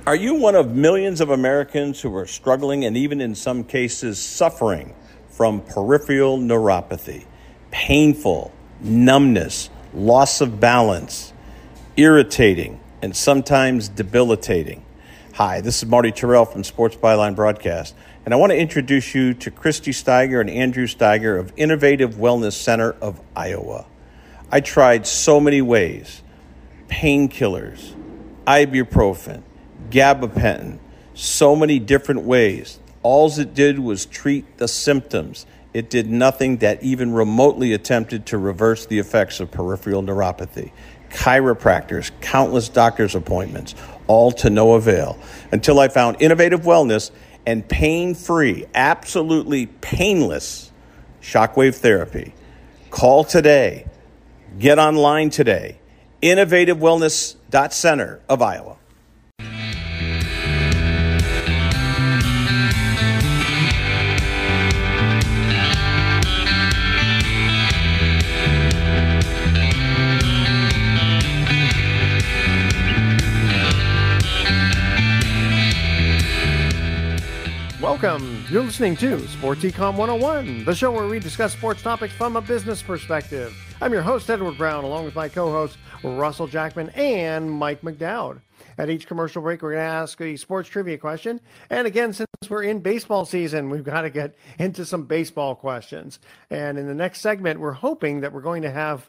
Are you one of millions of Americans who are struggling and even in some cases suffering from peripheral neuropathy? Painful, numbness, loss of balance, irritating, and sometimes debilitating. Hi, this is Marty Terrell from Sports Byline Broadcast, and I want to introduce you to Christy Steiger and Andrew Steiger of Innovative Wellness Center of Iowa. I tried so many ways: painkillers, ibuprofen, gabapentin, so many different ways. All it did was treat the symptoms. It did nothing that even remotely attempted to reverse the effects of peripheral neuropathy. Chiropractors, countless doctor's appointments, all to no avail, until I found Innovative Wellness and pain-free, absolutely painless shockwave therapy. Call today. Get online today. InnovativeWellness.Center of Iowa. Welcome. You're listening to Sports Econ 101, the show where we discuss sports topics from a business perspective. I'm your host, Edward Brown, along with my co-hosts, Russell Jackman and Mike McDowd. At each commercial break, we're going to ask a sports trivia question. And again, since we're in baseball season, we've got to get into some baseball questions. And in the next segment, we're hoping that we're going to have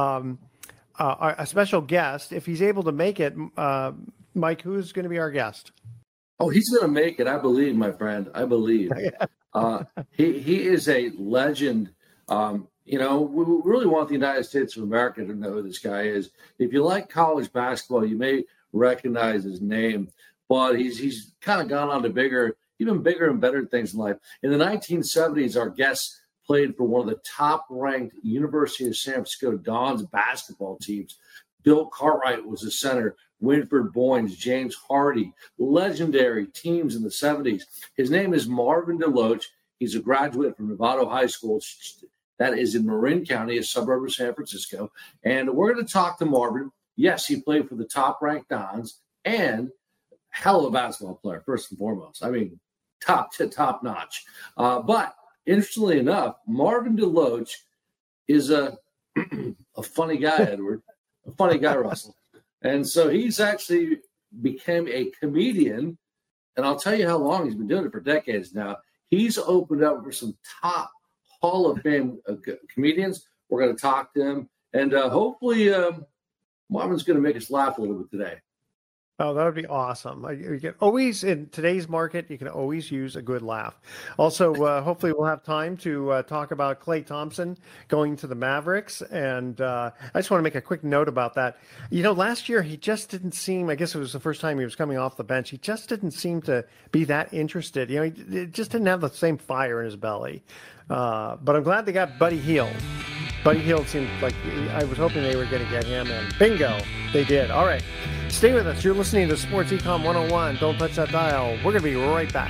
a special guest. If he's able to make it, Mike, who's going to be our guest? Oh, he's going to make it. I believe, my friend. I believe. He is a legend. We really want the United States of America to know who this guy is. If you like college basketball, you may recognize his name, but he's kind of gone on to even bigger and better things in life. In the 1970s, our guest played for one of the top-ranked University of San Francisco Dons basketball teams. Bill Cartwright was the center. Winford Boynes, James Hardy, legendary teams in the 70s. His name is Marvin DeLoach. He's a graduate from Novato High School. That is in Marin County, a suburb of San Francisco. And we're going to talk to Marvin. Yes, he played for the top-ranked Dons and hell of a basketball player, first and foremost. I mean, top notch. But interestingly enough, Marvin DeLoach is a funny guy, Edward. A funny guy, Russell. And so he's actually became a comedian, and I'll tell you how long he's been doing it, for decades now. He's opened up for some top Hall of Fame comedians. We're going to talk to him, and hopefully Marvin's going to make us laugh a little bit today. Oh, that would be awesome. You can always, in today's market, you can always use a good laugh. Also, hopefully we'll have time to talk about Klay Thompson going to the Mavericks. And I just want to make a quick note about that. Last year he just didn't seem, I guess it was the first time he was coming off the bench, he just didn't seem to be that interested. He just didn't have the same fire in his belly. But I'm glad they got Buddy Hield. Buddy Hield seemed like, I was hoping they were going to get him, and bingo, they did. All right. Stay with us. You're listening to Sports Econ 101. Don't touch that dial. We're going to be right back.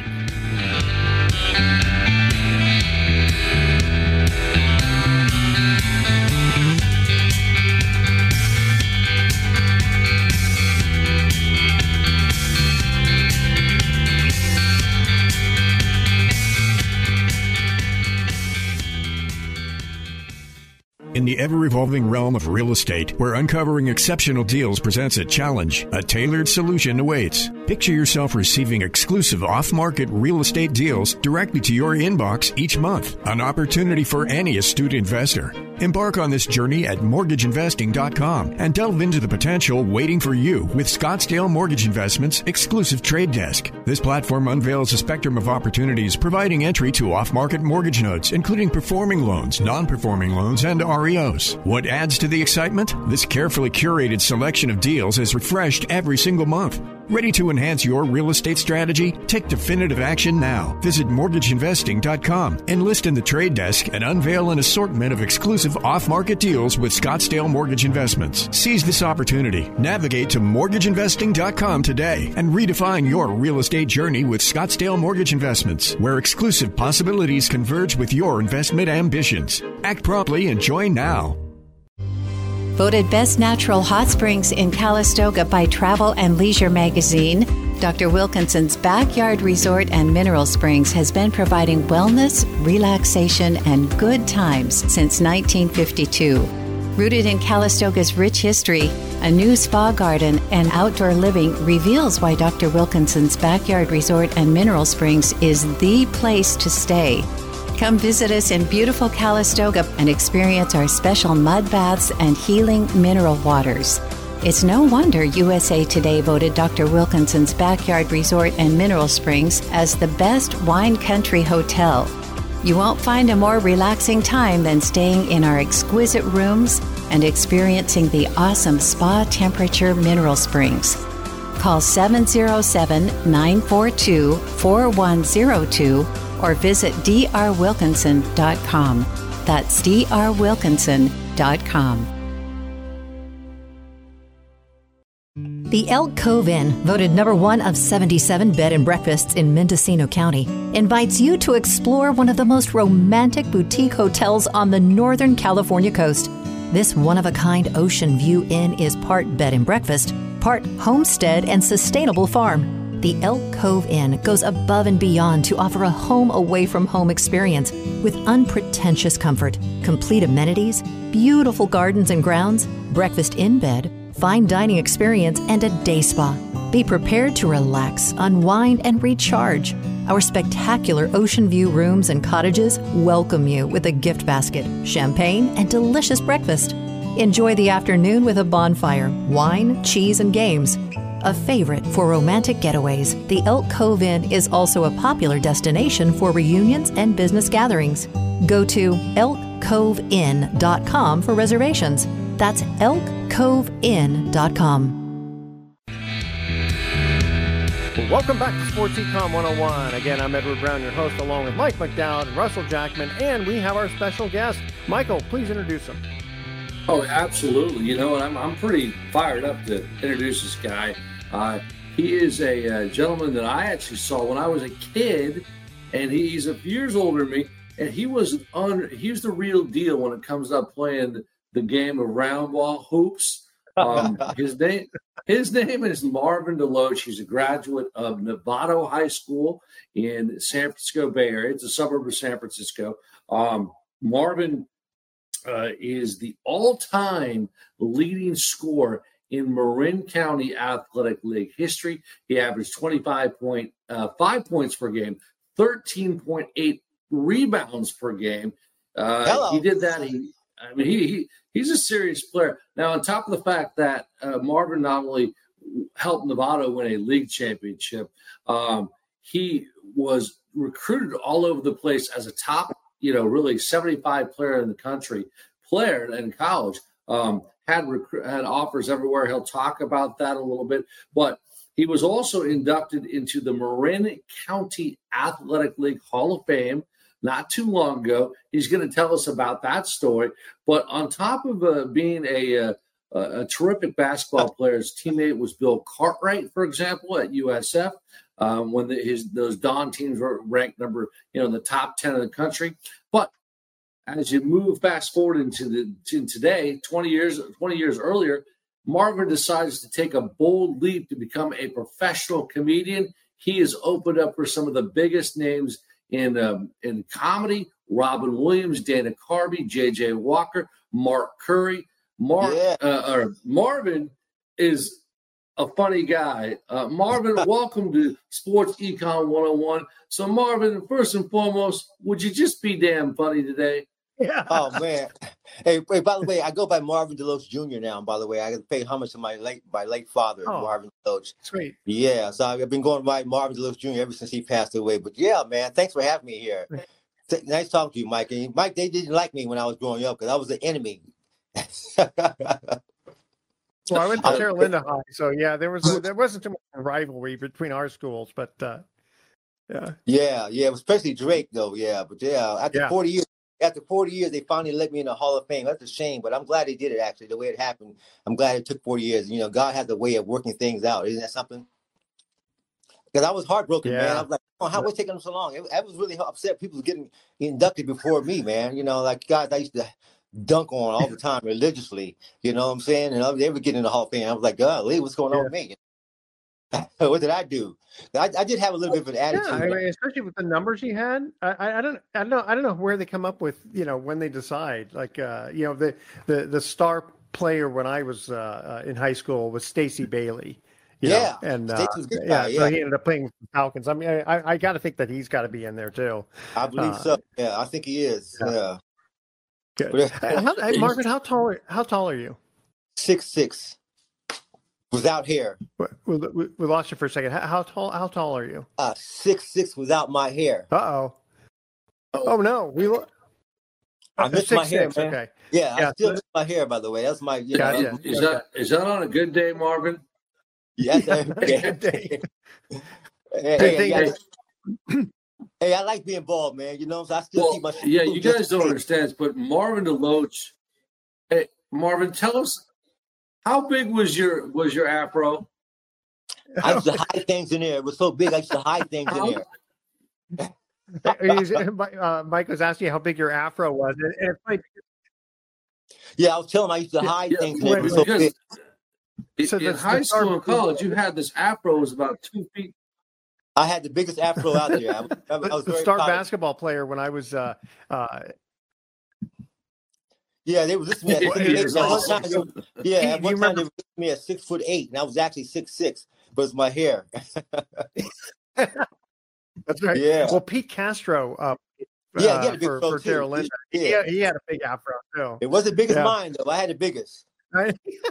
In the ever-evolving realm of real estate, where uncovering exceptional deals presents a challenge, a tailored solution awaits. Picture yourself receiving exclusive off-market real estate deals directly to your inbox each month, an opportunity for any astute investor. Embark on this journey at mortgageinvesting.com and delve into the potential waiting for you with Scottsdale Mortgage Investments' exclusive trade desk. This platform unveils a spectrum of opportunities, providing entry to off-market mortgage notes, including performing loans, non-performing loans, and REOs. What adds to the excitement? This carefully curated selection of deals is refreshed every single month. Ready to enhance your real estate strategy? Take definitive action now. Visit mortgageinvesting.com, enlist in the trade desk, and unveil an assortment of exclusive off-market deals with Scottsdale Mortgage Investments. Seize this opportunity. Navigate to mortgageinvesting.com today and redefine your real estate journey with Scottsdale Mortgage Investments, where exclusive possibilities converge with your investment ambitions. Act promptly and join now. Voted Best Natural Hot Springs in Calistoga by Travel and Leisure magazine, Dr. Wilkinson's Backyard Resort and Mineral Springs has been providing wellness, relaxation, and good times since 1952. Rooted in Calistoga's rich history, a new spa garden and outdoor living reveals why Dr. Wilkinson's Backyard Resort and Mineral Springs is the place to stay. Come visit us in beautiful Calistoga and experience our special mud baths and healing mineral waters. It's no wonder USA Today voted Dr. Wilkinson's Backyard Resort and Mineral Springs as the best wine country hotel. You won't find a more relaxing time than staying in our exquisite rooms and experiencing the awesome spa temperature mineral springs. Call 707-942-4102 or visit drwilkinson.com. That's drwilkinson.com. The Elk Cove Inn, voted number 1 of 77 bed and breakfasts in Mendocino County, invites you to explore one of the most romantic boutique hotels on the Northern California coast. This one-of-a-kind ocean view inn is part bed and breakfast, part homestead and sustainable farm. The Elk Cove Inn goes above and beyond to offer a home-away-from-home experience with unpretentious comfort, complete amenities, beautiful gardens and grounds, breakfast in bed, fine dining experience, and a day spa. Be prepared to relax, unwind, and recharge. Our spectacular ocean view rooms and cottages welcome you with a gift basket, champagne, and delicious breakfast. Enjoy the afternoon with a bonfire, wine, cheese, and games. A favorite for romantic getaways, the Elk Cove Inn is also a popular destination for reunions and business gatherings. Go to elkcoveinn.com for reservations. That's elkcoveinn.com. Welcome back to Sports Econ 101. Again, I'm Edward Brown, your host, along with Mike McDowd and Russell Jackman, and we have our special guest. Michael, please introduce him. Oh, absolutely. You know, I'm pretty fired up to introduce this guy. He is a gentleman that I actually saw when I was a kid, and he's a few years older than me, and he was the real deal when it comes to playing the game of round ball hoops. His name is Marvin Deloach. He's a graduate of Novato High School in San Francisco Bay Area. It's a suburb of San Francisco. Marvin is the all-time leading scorer in Marin County Athletic League history. He averaged 25.5 points per game, 13.8 rebounds per game. He did that. He's a serious player. Now, on top of the fact that Marvin not only helped Novato win a league championship, he was recruited all over the place as a top, really 75 player in the country, player in college. Had offers everywhere. He'll talk about that a little bit. But he was also inducted into the Marin County Athletic League Hall of Fame not too long ago. He's going to tell us about that story. But on top of being a terrific basketball player, his teammate was Bill Cartwright, for example, at USF, when those Don teams were ranked number, in the top 10 of the country. But as you move fast forward into today, 20 years earlier, Marvin decides to take a bold leap to become a professional comedian. He has opened up for some of the biggest names in comedy: Robin Williams, Dana Carvey, J.J. Walker, Mark Curry. Marvin is a funny guy. Marvin, welcome to Sports Econ 101. So, Marvin, first and foremost, would you just be damn funny today? Yeah. Oh, man. Hey, by the way, I go by Marvin Deloach Jr. now. By the way, I pay homage to my late father, Marvin Deloach. Sweet. Yeah, so I've been going by Marvin Deloach Jr. ever since he passed away. But yeah, man, thanks for having me here. Nice talking to you, Mike. And Mike, they didn't like me when I was growing up because I was the enemy. Well, I went to Carolina High, so yeah, there wasn't too much rivalry between our schools, but yeah, especially Drake though. Yeah, but after 40 years. After 40 years, they finally let me in the Hall of Fame. That's a shame, but I'm glad they did it, actually, the way it happened. I'm glad it took 40 years. God has a way of working things out. Isn't that something? Because I was heartbroken, man. I was like, how was it taking them so long? I was really upset people getting inducted before me, man. Like guys I used to dunk on all the time religiously. You know what I'm saying? And they were getting in the Hall of Fame. I was like, golly, what's going on with me? What did I do? I did have a little bit of an attitude. Yeah, I mean, especially with the numbers he had. I don't know where they come up with, when they decide. Like, the star player when I was in high school was Stacey Bailey. And Stacey's good guy, so he ended up playing for the Falcons. I mean, I got to think that he's got to be in there too. I believe so. Yeah, I think he is. Yeah. Good. Marvin, how tall are you? 6'6", without hair. We lost you for a second. How tall are you? 6'6" without my hair. Oh no, I missed my hair, man. Okay. Yeah, I still miss my hair, by the way. That's my. Gotcha. Is that on a good day, Marvin? Yes. Good day. Hey, I like being bald, man. So I still keep my. Yeah, you guys don't understand, but Marvin DeLoach. Hey, Marvin, tell us, how big was your afro? I used to hide things in there. It was so big, I used to hide things in there. Mike was asking how big your afro was. And it's like, yeah, I was telling him I used to hide things in there. It was so big. In high school and college, you had this afro was about 2 feet. I had the biggest afro out there. I was the star basketball player when I was. Yeah, they were listening to me at one time. At one time they were listening to me at 6'8", and I was actually 6'6", but it's my hair. That's right. Yeah. Well, Pete Castro. He had a big afro for Daryl Lynch. He had a big afro too. It wasn't big as mine though. I had the biggest. Man,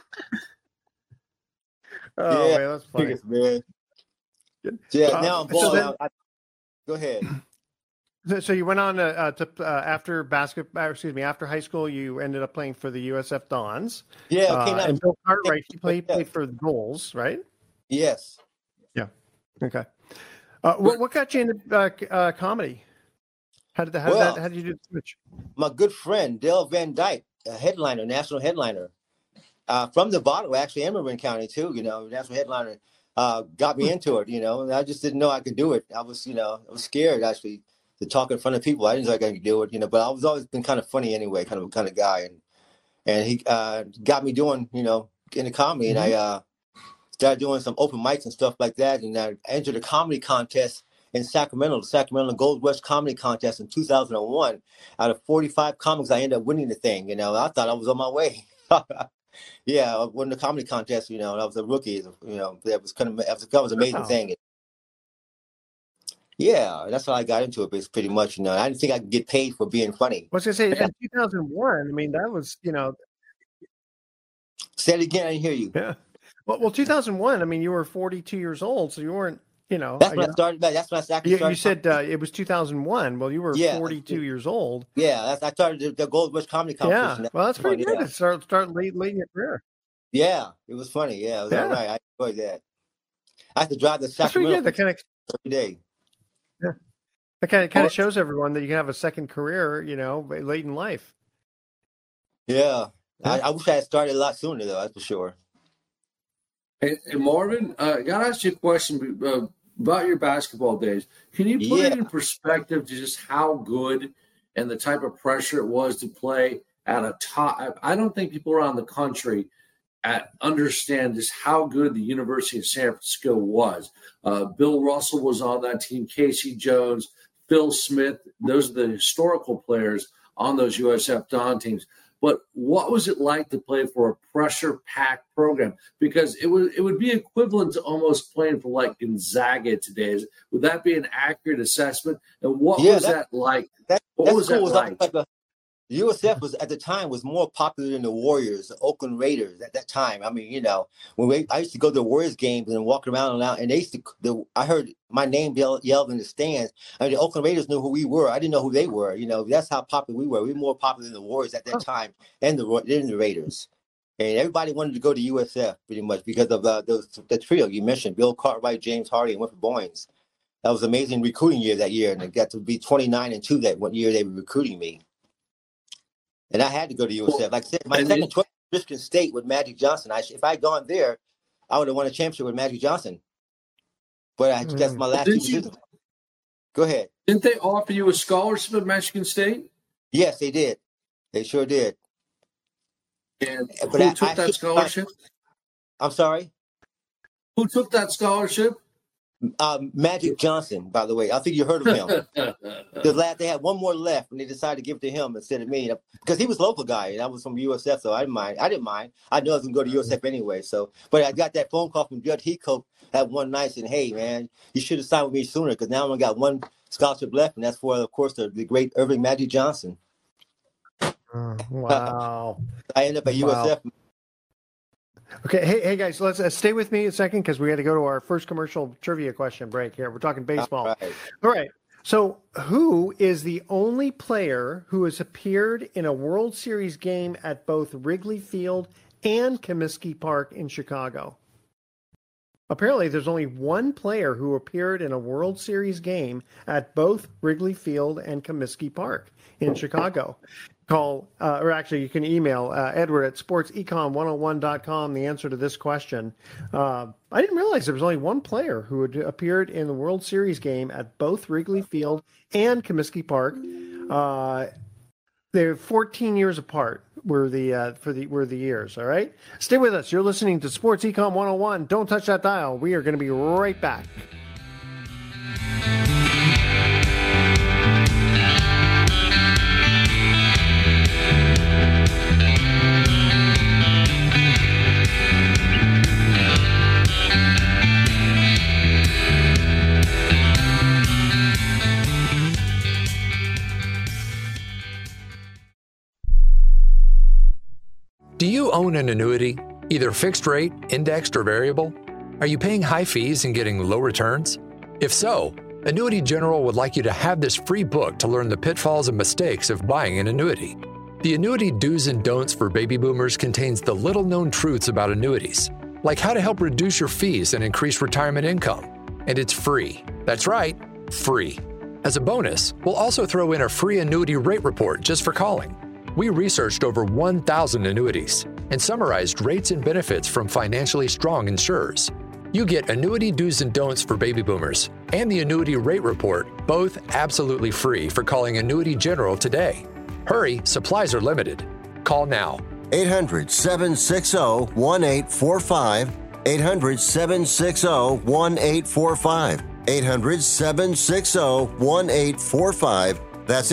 that's funny. Biggest, man. Yeah, now I'm bald. Go ahead. So you went on to after basketball. After high school, you ended up playing for the USF Dons. Yeah, okay. And Bill Cartwright, he played for the Bulls, right? Yes. Yeah. Okay. What got you into comedy? How did you do the switch? My good friend Dale Van Dyke, a national headliner, from the bottom, actually, in Marin County too. National headliner, got me into it. And I just didn't know I could do it. I was scared actually to talk in front of people. I didn't think I could do it. But I was always been kind of funny anyway, kind of guy, and he got me doing into comedy, and I started doing some open mics and stuff like that, and I entered a comedy contest in Sacramento, the Sacramento Gold Rush Comedy Contest in 2001. Out of 45 comics, I ended up winning the thing. I thought I was on my way. Yeah, I won the comedy contest. I was a rookie. That was an amazing thing. Yeah, that's how I got into it. Pretty much. I didn't think I could get paid for being funny. I was gonna say in 2001. I mean, that was Say it again. I didn't hear you. Yeah. Well, 2001. I mean, you were 42 years old, so you weren't. That's when I started. That's when I started. You said it was 2001. Well, you were 42 years old. Yeah, I started the Gold Rush Comedy Competition. Yeah, well, that's pretty good to start late in your career. Yeah, it was funny. Yeah, it was all right. I enjoyed that. I had to drive the Sacramento every day. Yeah, that kind of shows everyone that you can have a second career, late in life. Yeah, I wish I had started a lot sooner, though. That's for sure. Hey, Marvin, I got to ask you a question about your basketball days. Can you put it in perspective to just how good and the type of pressure it was to play at a top? I don't think people around the country understand just how good the University of San Francisco was. Bill Russell was on that team, Casey Jones, Phil Smith. Those are the historical players on those USF Don teams. But what was it like to play for a pressure-packed program? Because it would be equivalent to almost playing for like Gonzaga today. Would that be an accurate assessment? And what was that like? What was that like? The USF was at the time was more popular than the Warriors, the Oakland Raiders at that time. I mean, when I used to go to the Warriors games and walk around and they used to. I heard my name yelled in the stands. I mean, the Oakland Raiders knew who we were. I didn't know who they were. That's how popular we were. We were more popular than the Warriors at that time and the Raiders. And everybody wanted to go to USF pretty much because of the trio you mentioned: Bill Cartwright, James Hardy, and Winfrey Boyens. That was an amazing recruiting year that year, and I got to be 29-2 that one year they were recruiting me. And I had to go to USF. Like I said, my second choice was Michigan State with Magic Johnson. If I had gone there, I would have won a championship with Magic Johnson. But that's my last two. Go ahead. Didn't they offer you a scholarship at Michigan State? Yes, they did. They sure did. And who took that scholarship? I'm sorry? Who took that scholarship? Magic Johnson, by the way. I think you heard of him. They had one more left, and they decided to give it to him instead of me because he was a local guy, and I was from USF, so I didn't mind. I knew I was going to go to USF anyway. So, but I got that phone call from Judd Heathcote that one night saying, "Hey, man, you should have signed with me sooner because now I only got one scholarship left, and that's for, of course, the great Irving Magic Johnson." Wow! I ended up at USF. Okay, hey guys, let's stay with me a second because we got to go to our first commercial trivia question break here. We're talking baseball. All right. So, who is the only player who has appeared in a World Series game at both Wrigley Field and Comiskey Park in Chicago? Apparently, there's only one player who appeared in a World Series game at both Wrigley Field and Comiskey Park in Chicago. Call, or actually you can email Edward at sportsecon101.com the answer to this question. I didn't realize there was only one player who had appeared in the World Series game at both Wrigley Field and Comiskey Park. They're 14 years apart were the years, all right? Stay with us. You're listening to Sports Econ 101. Don't touch that dial. We are going to be right back. Do you own an annuity, either fixed rate, indexed, or variable? Are you paying high fees and getting low returns? If so, Annuity General would like you to have this free book to learn the pitfalls and mistakes of buying an annuity. The Annuity Do's and Don'ts for Baby Boomers contains the little-known truths about annuities, like how to help reduce your fees and increase retirement income. And it's free. That's right, free. As a bonus, we'll also throw in a free annuity rate report just for calling. We researched over 1,000 annuities and summarized rates and benefits from financially strong insurers. You get Annuity Do's and Don'ts for Baby Boomers and the Annuity Rate Report, both absolutely free for calling Annuity General today. Hurry, supplies are limited. Call now. 800-760-1845. 800-760-1845. 800-760-1845. That's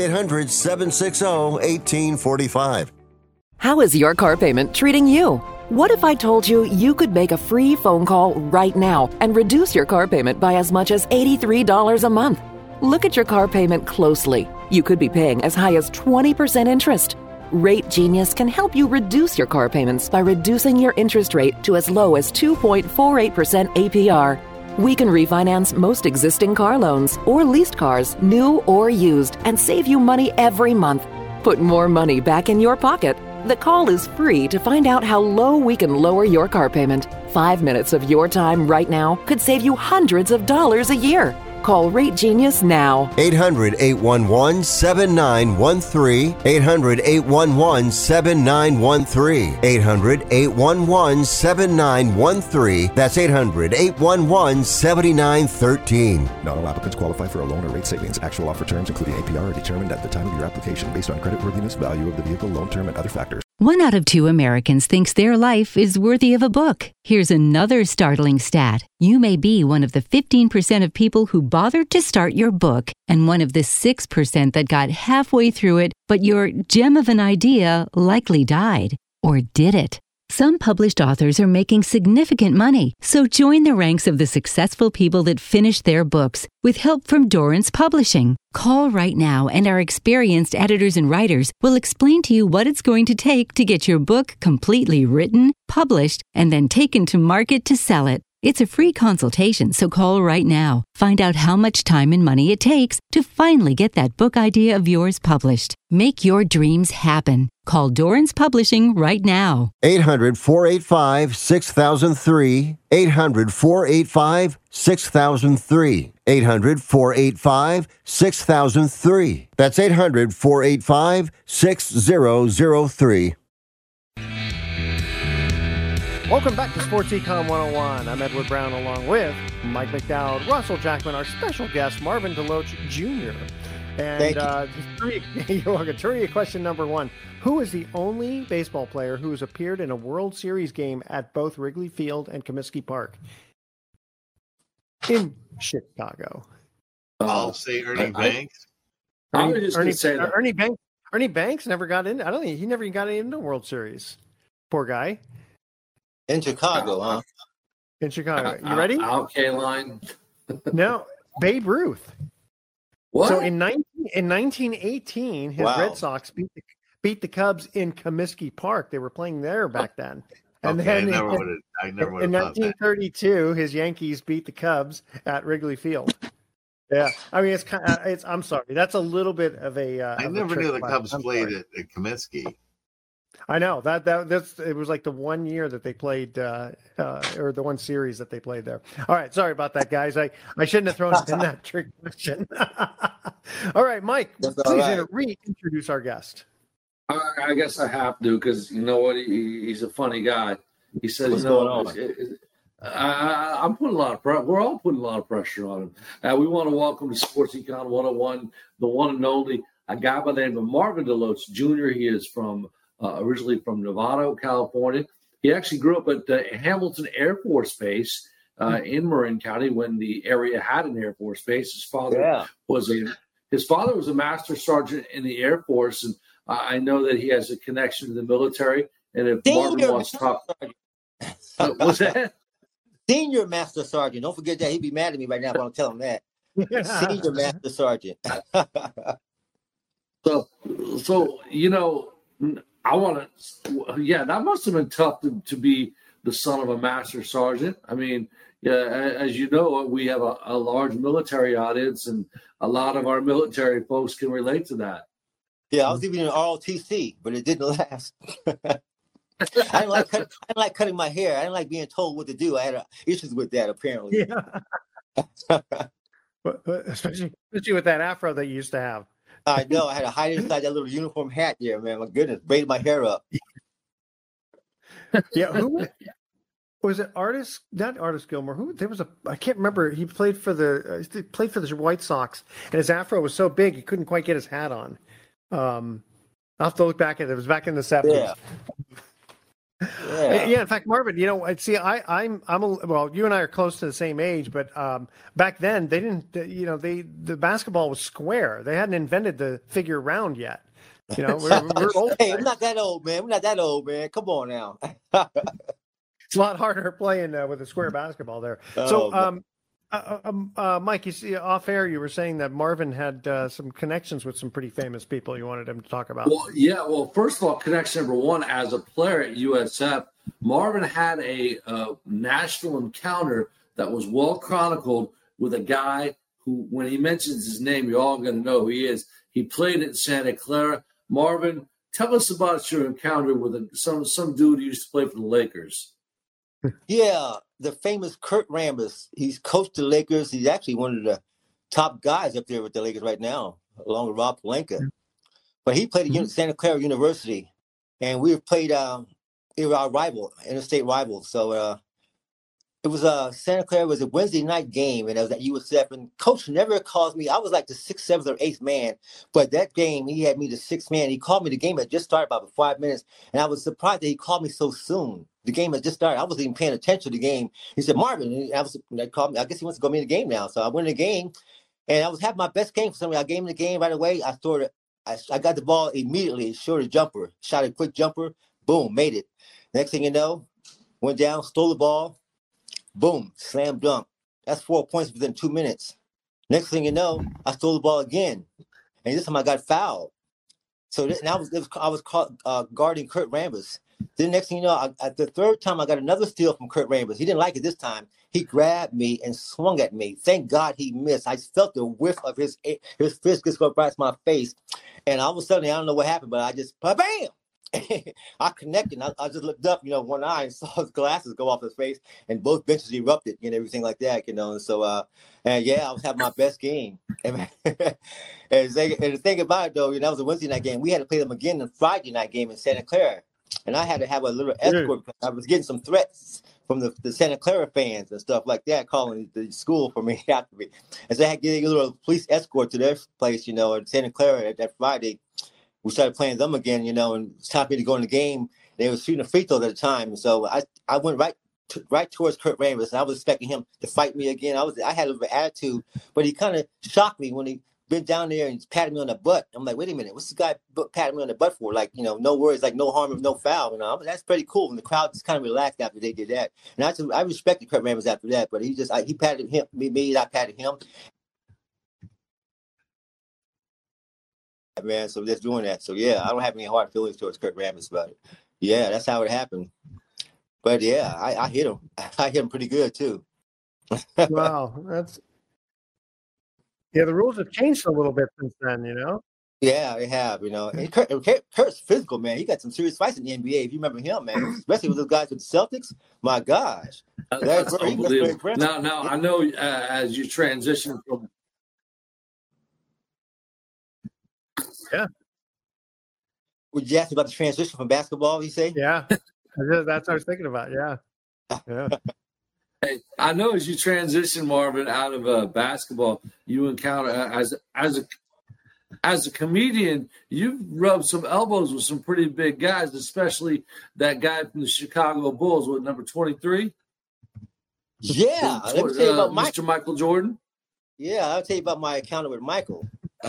800-760-1845. How is your car payment treating you? What if I told you you could make a free phone call right now and reduce your car payment by as much as $83 a month? Look at your car payment closely. You could be paying as high as 20% interest. Rate Genius can help you reduce your car payments by reducing your interest rate to as low as 2.48% APR. We can refinance most existing car loans or leased cars, new or used, and save you money every month. Put more money back in your pocket. The call is free to find out how low we can lower your car payment. 5 minutes of your time right now could save you hundreds of dollars a year. Call Rate Genius now. 800-811-7913. 800-811-7913. 800-811-7913. That's 800-811-7913. Not all applicants qualify for a loan or rate savings. Actual offer terms, including APR, are determined at the time of your application based on creditworthiness, value of the vehicle, loan term, and other factors. 1 out of 2 Americans thinks their life is worthy of a book. Here's another startling stat. You may be one of the 15% of people who bothered to start your book and one of the 6% that got halfway through it, but your gem of an idea likely died. Or did it? Some published authors are making significant money, so join the ranks of the successful people that finished their books with help from Dorrance Publishing. Call right now and our experienced editors and writers will explain to you what it's going to take to get your book completely written, published, and then taken to market to sell it. It's a free consultation, so call right now. Find out how much time and money it takes to finally get that book idea of yours published. Make your dreams happen. Call Dorrance Publishing right now. 800-485-6003. 800-485-6003. 800-485-6003. That's 800-485-6003. Welcome back to Sports Econ 101. I'm Edward Brown along with Mike McDowd, Russell Jackman, our special guest, Marvin Deloach Jr. And trivia question number 1. Who is the only baseball player who has appeared in a World Series game at both Wrigley Field and Comiskey Park? in Chicago? I'll say Ernie Banks. I was just going to say that. Ernie Banks never got in. I don't think he never even got into the World Series. Poor guy. In Chicago, huh? In Chicago. You ready? Okay, line. No, Babe Ruth. What? So in 1918, his Red Sox beat the Cubs in Comiskey Park. They were playing there back then. And then in 1932, his Yankees beat the Cubs at Wrigley Field. Yeah, I mean it's kind of, I'm sorry, that's a little bit of a. I never knew the Cubs played at Comiskey. I know that's it was like the 1 year that they played, or the one series that they played there. All right, sorry about that, guys. I shouldn't have thrown in that trick question. All right, Mike, please reintroduce our guest. I guess I have to, because you know what? He's a funny guy. He says, "What's going on?" I'm putting a lot of pressure. We're all putting a lot of pressure on him. We want to welcome to Sports Econ 101, the one and only, a guy by the name of Marvin DeLoach Jr. He is from originally from Novato, California. He actually grew up at Hamilton Air Force Base in Marin County when the area had an Air Force Base. His father was a master sergeant in the Air Force, and I know that he has a connection to the military. And if Marvin wants to talk, what's that? Senior Master Sergeant. Don't forget that. He'd be mad at me right now if I don't tell him that. Senior Master Sergeant. So you know, I want to. Yeah, that must have been tough to be the son of a Master Sergeant. I mean, as you know, we have a large military audience, and a lot of our military folks can relate to that. Yeah, I was even in ROTC, but it didn't last. I didn't like cutting my hair. I didn't like being told what to do. I had issues with that, apparently. Yeah. especially with that afro that you used to have. I know. I had to hide inside that little uniform hat there, man. My goodness, braided my hair up. Yeah, who was it? Not Artis Gilmore. Who? There was I can't remember. He played for the White Sox, and his afro was so big he couldn't quite get his hat on. I'll have to look back at it. It was back in the 70s. Yeah. Yeah. In fact, Marvin, you know, see, well, you and I are close to the same age, but back then they didn't, the basketball was square. They hadn't invented the figure round yet. You know, we're old. Hey, we're not that old, man. We're not that old, man. Come on now. It's a lot harder playing with a square basketball there. Mike, you see, off air, you were saying that Marvin had some connections with some pretty famous people you wanted him to talk about. Well, yeah. Well, first of all, connection number one, as a player at USF, Marvin had a national encounter that was well chronicled with a guy who, when he mentions his name, you're all going to know who he is. He played at Santa Clara. Marvin, tell us about your encounter with some dude who used to play for the Lakers. Yeah, the famous Kurt Rambis. He's coached the Lakers. He's actually one of the top guys up there with the Lakers right now, along with Rob Pelinka. But he played at Santa Clara University, and we played. They were our rival, interstate rivals. So it was Santa Clara was a Wednesday night game, and I was at USF. And Coach never calls me. I was like the 6th, 7th, or 8th man, but that game he had me the 6th man. He called me. The game had just started about 5 minutes, and I was surprised that he called me so soon. The game had just started. I wasn't even paying attention to the game. He said, "Marvin," they called me. I guess he wants to go in the game now. So I went in the game, and I was having my best game for some reason. I gave him the game right away. I got the ball immediately. Short a jumper, shot a quick jumper. Boom, made it. Next thing you know, went down, stole the ball. Boom, slam dunk. That's 4 points within 2 minutes. Next thing you know, I stole the ball again, and this time I got fouled. So I was caught guarding Kurt Rambis. Then next thing you know, at the third time, I got another steal from Kurt Rambis. He didn't like it this time. He grabbed me and swung at me. Thank God he missed. I felt the whiff of his fist just go across my face. And all of a sudden, I don't know what happened, but I just, bam! I connected. I just looked up, one eye and saw his glasses go off his face, and both benches erupted and everything like that, And so, I was having my best game. And the thing about it, though, that was a Wednesday night game. We had to play them again in Friday night game in Santa Clara. And I had to have a little escort because I was getting some threats from the Santa Clara fans and stuff like that, calling the school for me after me. And so I had to get a little police escort to their place, in Santa Clara that Friday. We started playing them again, and it's time for me to go in the game. They were shooting a free throw at the time. And so I went right right towards Kurt Rambis. And I was expecting him to fight me again. I had a little attitude, but he kind of shocked me when he bent down there and patted me on the butt. I'm like, wait a minute, what's this guy patting me on the butt for? Like, no worries, like no harm, no foul. That's pretty cool. And the crowd just kind of relaxed after they did that. And I respected Kurt Rambis after that, but he patted me, and I patted him. Man, so just doing that. So yeah, I don't have any hard feelings towards Kurt Rambis about it. Yeah, that's how it happened. But yeah, I hit him. I hit him pretty good too. Wow, the rules have changed a little bit since then, Yeah, they have, And Kurt's physical, man. He got some serious fights in the NBA. If you remember him, man, especially with those guys with the Celtics. My gosh, that's unbelievable. Now I know as you transition from. Yeah. Would you ask about the transition from basketball? You say? Yeah, that's what I was thinking about. Yeah. Hey, I know as you transition, Marvin, out of basketball, you encounter as a comedian, you've rubbed some elbows with some pretty big guys, especially that guy from the Chicago Bulls with number 23. Yeah, let me tell you about Mr. Michael Jordan. Yeah, I'll tell you about my encounter with Michael.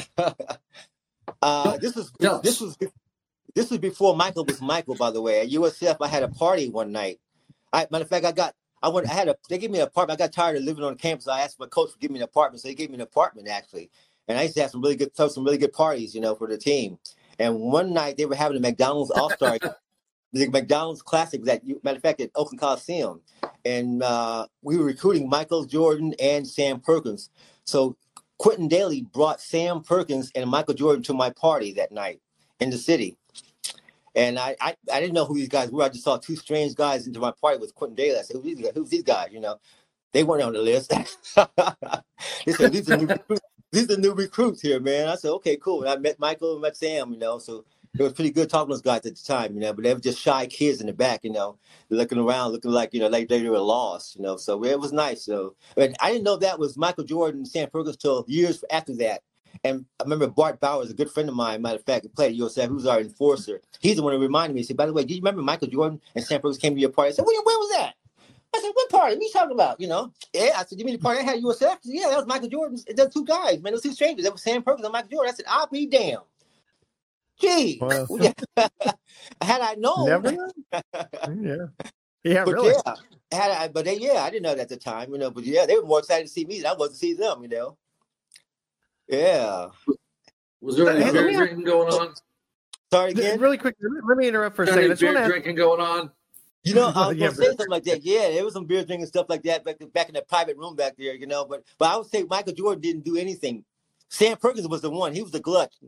This was before Michael was Michael, by the way. At USF, I had a party one night. Matter of fact, they gave me an apartment. I got tired of living on campus. I asked my coach to give me an apartment, so he gave me an apartment actually. And I used to have some really good parties, for the team. And one night they were having a McDonald's All-Star, the McDonald's Classic. Matter of fact, at Oakland Coliseum, and we were recruiting Michael Jordan and Sam Perkins. So Quentin Daly brought Sam Perkins and Michael Jordan to my party that night in the city. And I didn't know who these guys were. I just saw two strange guys into my party with Quentin Daly. I said, who's these guys? They weren't on the list. They said, these are new recruits here, man. I said, okay, cool. And I met Michael and met Sam, so it was pretty good talking to those guys at the time, but they were just shy kids in the back, looking around, looking like, like they were lost, so it was nice. So, but I didn't know that was Michael Jordan and Sam Perkins till years after that. And I remember Bart Bowers, a good friend of mine, matter of fact, he played at USF, he was our enforcer. He's the one who reminded me. He said, by the way, do you remember Michael Jordan and Sam Perkins came to your party? I said, where was that? I said, what party? What are you talking about? Yeah, I said, you mean the party I had at USF? Said, yeah, that was Michael Jordan. Those two guys, man, those two strangers. That was Sam Perkins and Michael Jordan. I said, I'll be damned. Gee, wow. Had I known. Never know. Yeah, but really. I didn't know that at the time, but yeah, they were more excited to see me than I was to see them, Yeah. Was there any beer drinking going on? Sorry again? Really quick, let me interrupt for a second. Beer drinking going on? I was going to say something like that. Yeah, there was some beer drinking stuff like that back in the private room back there, But I would say Michael Jordan didn't do anything. Sam Perkins was the one. He was the glutton.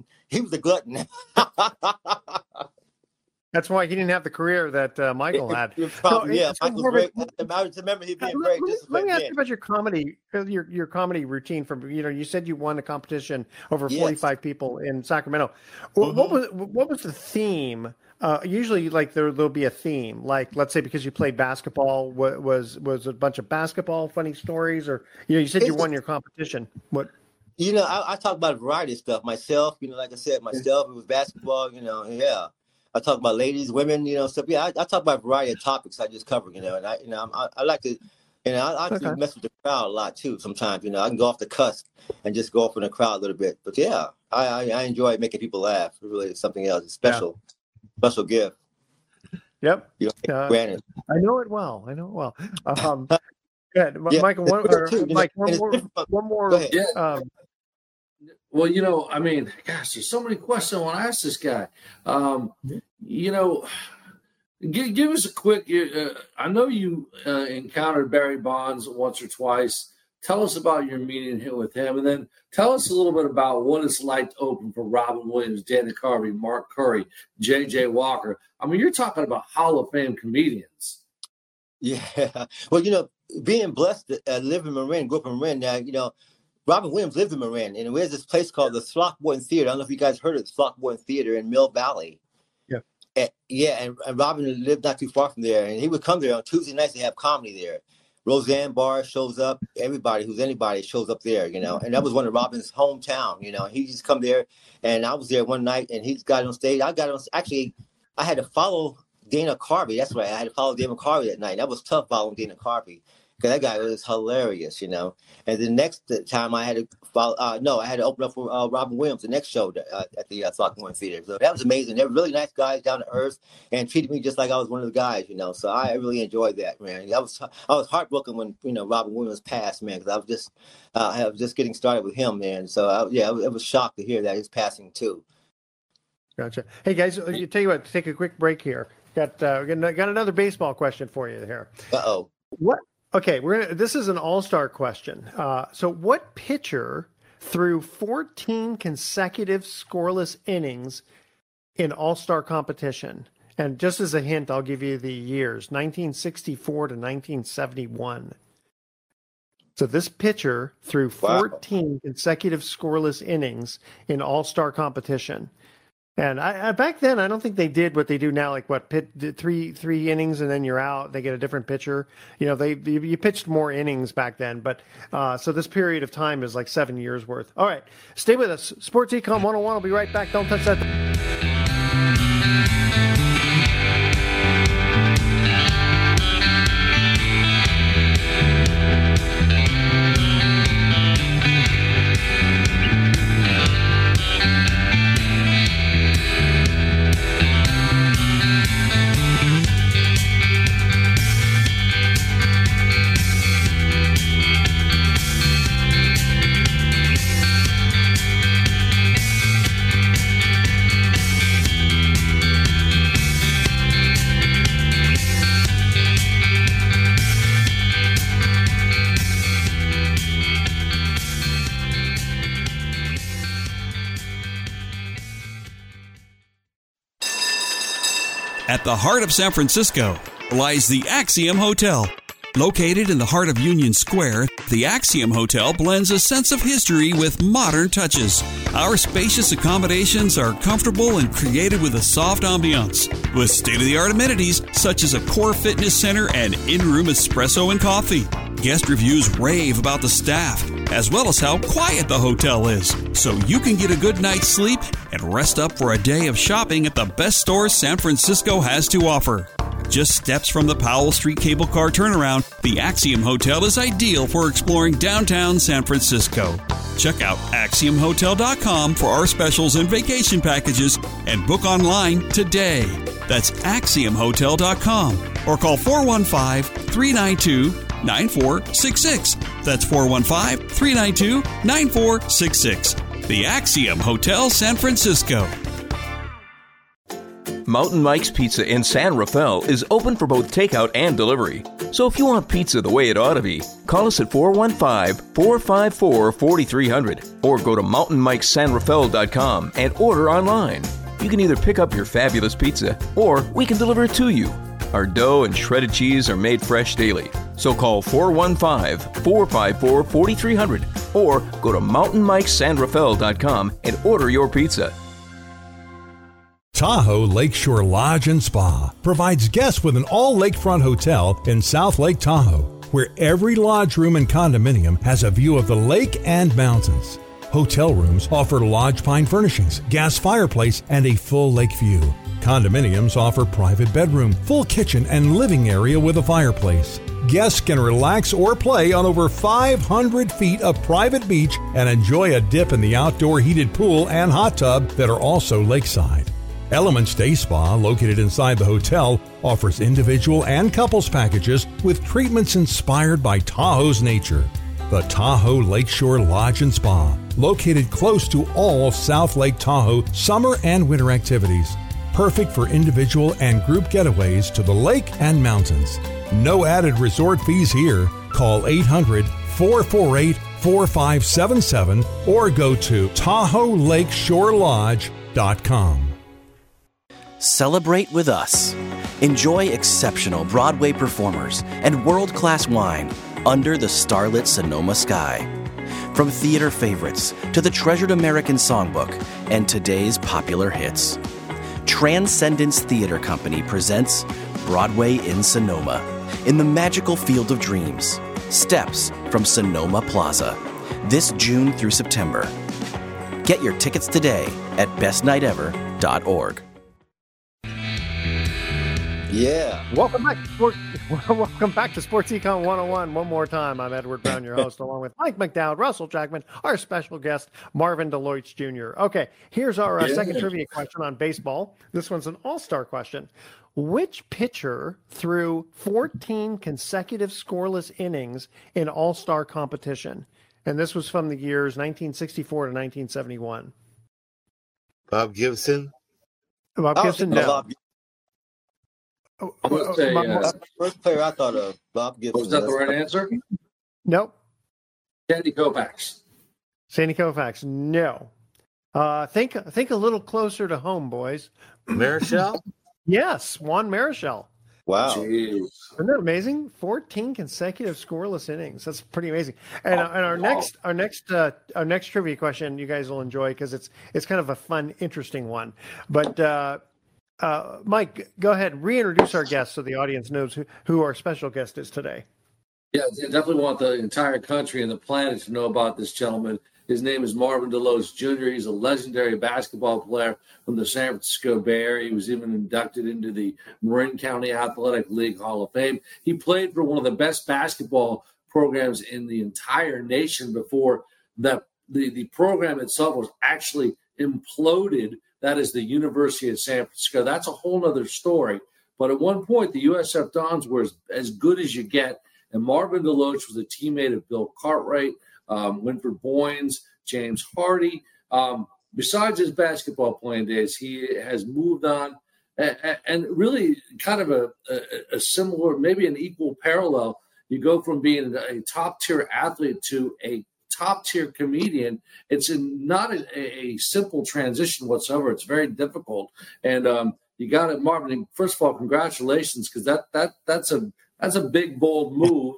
That's why he didn't have the career that Michael had. Probably, Michael was great. I remember him being great. Let me ask you about your comedy, your comedy routine. From you said you won a competition over 45 people in Sacramento. Mm-hmm. What was the theme? Usually, like there'll be a theme. Like let's say because you played basketball, was a bunch of basketball funny stories, or you said you won your competition. What? I talk about a variety of stuff myself. Like I said, myself. It was basketball. Yeah. I talk about ladies, women, stuff. Yeah, I talk about a variety of topics I just cover, and I like to, I like to mess with the crowd a lot too. Sometimes, I can go off the cusp and just go off in the crowd a little bit. But yeah, I enjoy making people laugh. It really is something else, special gift. Yep. Granted. I know it well. Good. Yeah, Michael, one more. Yeah. Well, gosh, there's so many questions I want to ask this guy. Give us a quick. I know you encountered Barry Bonds once or twice. Tell us about your meeting with him, and then tell us a little bit about what it's like to open for Robin Williams, Dana Carvey, Mark Curry, J.J. Walker. You're talking about Hall of Fame comedians. Yeah. Well, being blessed to live in Marin, grew up in Marin. Now, Robin Williams lived in Marin, and there's this place called the Throckmorton Theater. I don't know if you guys heard of the Throckmorton Theater in Mill Valley. Yeah. And Robin lived not too far from there, and he would come there on Tuesday nights to have comedy there. Roseanne Barr shows up. Everybody who's anybody shows up there, and that was one of Robin's hometown, He just come there, and I was there one night, and he got on stage. I had to follow Dana Carvey. That's right. I had to follow Dana Carvey that night. That was tough following Dana Carvey because that guy was hilarious, you know. And the next time I had to follow, I had to open up for Robin Williams, the next show at the Throckmorton Theater. So that was amazing. They were really nice guys, down to earth, and treated me just like I was one of the guys, you know. So I really enjoyed that, man. I was heartbroken when, you know, Robin Williams passed, man, because I was just getting started with him, man. So I was shocked to hear that he's passing too. Gotcha. Hey guys, I tell you what, take a quick break here. Got another baseball question for you here. Uh-oh. What? Okay, this is an all-star question. So what pitcher threw 14 consecutive scoreless innings in all-star competition? And just as a hint, I'll give you the years, 1964 to 1971. So this pitcher threw 14 consecutive scoreless innings in all-star competition. And I back then, I don't think they did what they do now, like three innings and then you're out. They get a different pitcher. You know, you pitched more innings back then. But so this period of time is like 7 years worth. All right, stay with us. Sports Econ 101. I'll be right back. Don't touch that. At the heart of San Francisco lies the Axiom Hotel. Located in the heart of Union Square, the Axiom Hotel blends a sense of history with modern touches. Our spacious accommodations are comfortable and created with a soft ambiance, with state-of-the-art amenities such as a core fitness center and in-room espresso and coffee. Guest reviews rave about the staff, as well as how quiet the hotel is, so you can get a good night's sleep and rest up for a day of shopping at the best stores San Francisco has to offer. Just steps from the Powell Street cable car turnaround, the Axiom Hotel is ideal for exploring downtown San Francisco. Check out AxiomHotel.com for our specials and vacation packages and book online today. That's AxiomHotel.com or call 415-392-9466. That's 415-392-9466. The Axiom Hotel San Francisco. Mountain Mike's Pizza in San Rafael is open for both takeout and delivery. So if you want pizza the way it ought to be, call us at 415-454-4300 or go to mountainmikesanrafael.com and order online. You can either pick up your fabulous pizza or we can deliver it to you. Our dough and shredded cheese are made fresh daily. So call 415-454-4300 or go to mountainmikesanrafael.com and order your pizza. Tahoe Lakeshore Lodge and Spa provides guests with an all-lakefront hotel in South Lake Tahoe, where every lodge room and condominium has a view of the lake and mountains. Hotel rooms offer lodge pine furnishings, gas fireplace, and a full lake view. Condominiums offer private bedroom, full kitchen, and living area with a fireplace. Guests can relax or play on over 500 feet of private beach and enjoy a dip in the outdoor heated pool and hot tub that are also lakeside. Elements Day Spa, located inside the hotel, offers individual and couples packages with treatments inspired by Tahoe's nature. The Tahoe Lakeshore Lodge and Spa, located close to all of South Lake Tahoe summer and winter activities. Perfect for individual and group getaways to the lake and mountains. No added resort fees here. Call 800-448-4577 or go to TahoeLakeshoreLodge.com. Celebrate with us. Enjoy exceptional Broadway performers and world-class wine under the starlit Sonoma sky. From theater favorites to the treasured American songbook and today's popular hits. Transcendence Theater Company presents Broadway in Sonoma in the magical Field of Dreams, steps from Sonoma Plaza, this June through September. Get your tickets today at bestnighthever.org. Yeah. Welcome back to Sports Econ 101. One more time, I'm Edward Brown, your host, along with Mike McDowell, Russell Jackman, our special guest, Marvin Deloitch Jr. Okay, here's our second trivia question on baseball. This one's an all-star question. Which pitcher threw 14 consecutive scoreless innings in all-star competition? And this was from the years 1964 to 1971. Bob Gibson? Bob Gibson, no. First player I thought of, Bob Gibson. Was that the right answer? Nope. Sandy Koufax. Sandy Koufax, no. Think a little closer to home, boys. Marichal? Yes, Juan Marichal. Wow. Jeez. Isn't that amazing? 14 consecutive scoreless innings. That's pretty amazing. And our next trivia question you guys will enjoy because it's kind of a fun, interesting one. But Mike, go ahead, reintroduce our guest so the audience knows who our special guest is today. Yeah, I definitely want the entire country and the planet to know about this gentleman. His name is Marvin Deloitch Jr. He's a legendary basketball player from the San Francisco Bay Area. He was even inducted into the Marin County Athletic League Hall of Fame. He played for one of the best basketball programs in the entire nation before the program itself was actually imploded. That is the University of San Francisco. That's a whole other story. But at one point, the USF Dons were as good as you get. And Marvin Deloitch was a teammate of Bill Cartwright, Winford Boynes, James Hardy. Besides his basketball playing days, he has moved on and really kind of a similar, maybe an equal parallel. You go from being a top-tier athlete to a top-tier comedian. It's not a simple transition whatsoever. It's very difficult. And you got it, Marvin. First of all, congratulations, because that's a big, bold move.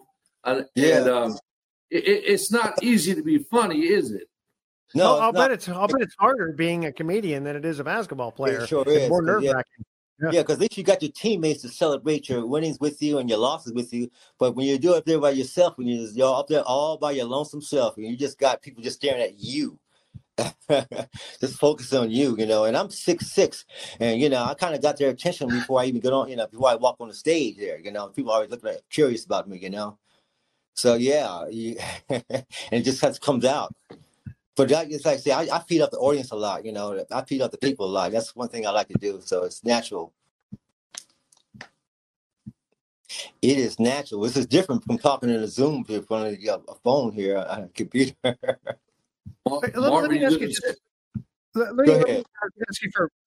It's not easy to be funny, is it? No, I'll bet it's harder being a comedian than it is a basketball player. It sure it's is. More nerve-wracking. Yeah, because at least you got your teammates to celebrate your winnings with you and your losses with you. But when you do it there by yourself, when you're up there all by your lonesome self, and you just got people just staring at you, just focus on you, And I'm 6'6", and I kind of got their attention before I even get on, before I walk on the stage there. People always looking curious about me, So yeah, and it just comes out. But it's like I say, I feed up the audience a lot, I feed up the people a lot. That's one thing I like to do. So it's natural. It is natural. This is different from talking in a Zoom in front of a phone here on a computer. Let me ask you. Let me ask you for.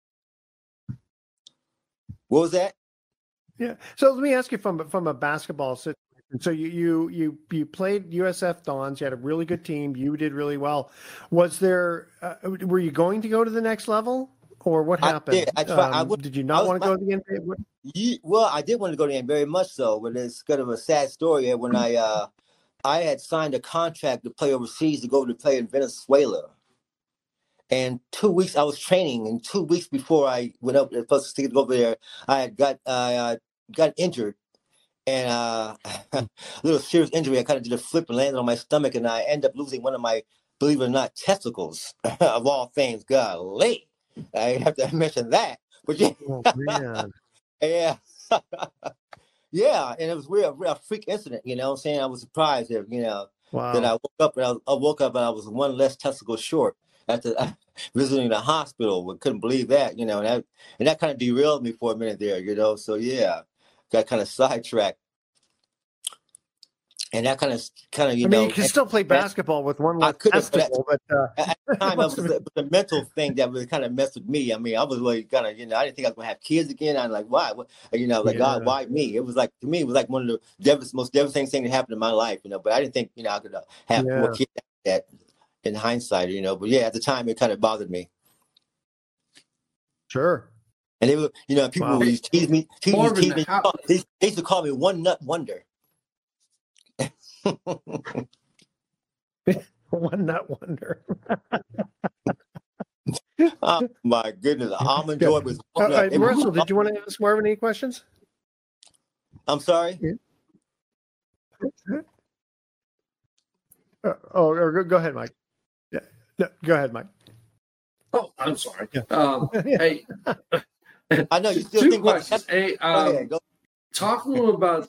What was that? Yeah. So let me ask you from a basketball situation. So you played USF Dons. You had a really good team. You did really well. Was there? Were you going to go to the next level, or what happened? I tried. Did you not want to go to the NBA? Well, I did want to go to the NBA very much so, but it's kind of a sad story. When I had signed a contract to play overseas to go to play in Venezuela, and 2 weeks I was training, and 2 weeks before I went up supposed to go over there, I had got injured. And a little serious injury. I kind of did a flip and landed on my stomach, and I ended up losing one of my, believe it or not, testicles of all things. Golly, I have to mention that. But yeah, yeah, yeah. And it was a freak incident. What I'm saying? I was surprised there. Wow. That I woke up and I was one less testicle short after visiting the hospital. We couldn't believe that. And that kind of derailed me for a minute there. So yeah. Got kind of sidetracked, and that kind of I mean, you can still play basketball with one less testicle, but at the time, it was a mental thing that really kind of messed with me. I mean, I was really kind of, I didn't think I was gonna have kids again. I'm like, why? God, why me? It was like, to me, it was like one of the most devastating things that happened in my life. But I didn't think, I could have more kids that in hindsight, But yeah, at the time, it kind of bothered me. Sure. And they were, people would tease me. They used to call me One Nut Wonder. One Nut Wonder. Oh my goodness! Almond Joy was. Russell, did you want to ask Marvin any questions? I'm sorry. Go ahead, Mike. Yeah, no, go ahead, Mike. Oh, I'm sorry. Hey. I know you still Two think questions. about Hey, Go ahead, go. talk a little about